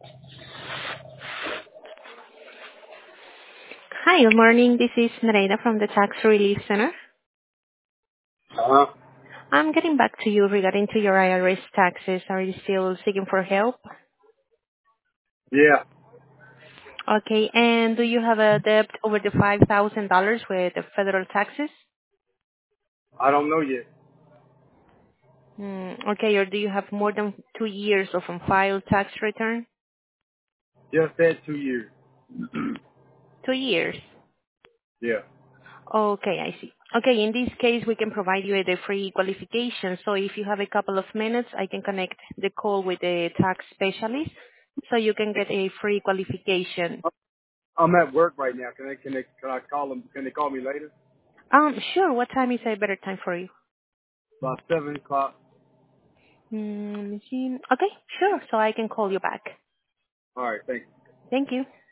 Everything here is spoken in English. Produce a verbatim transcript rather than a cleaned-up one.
Hi, good morning. This is Nereida from the Tax Relief Center. Uh-huh. I'm getting back to you regarding to your I R S taxes. Are you still seeking for help? Yeah, Okay, and do you have a debt over the five thousand dollars with the federal taxes? I don't know yet. Hmm, okay, or do you have more than two years of unfiled tax return? Just had two years. Two years. Yeah. Okay, I see. Okay, in this case, we can provide you with a free qualification. So if you have a couple of minutes, I can connect the call with the tax specialist so you can get a free qualification. I'm at work right now. Can I can I can I call them? Can they call me later? Um, sure. What time is a better time for you? About seven o'clock. Mm, let me see. Okay, sure. So I can call you back. All right. Thank you. Thank you.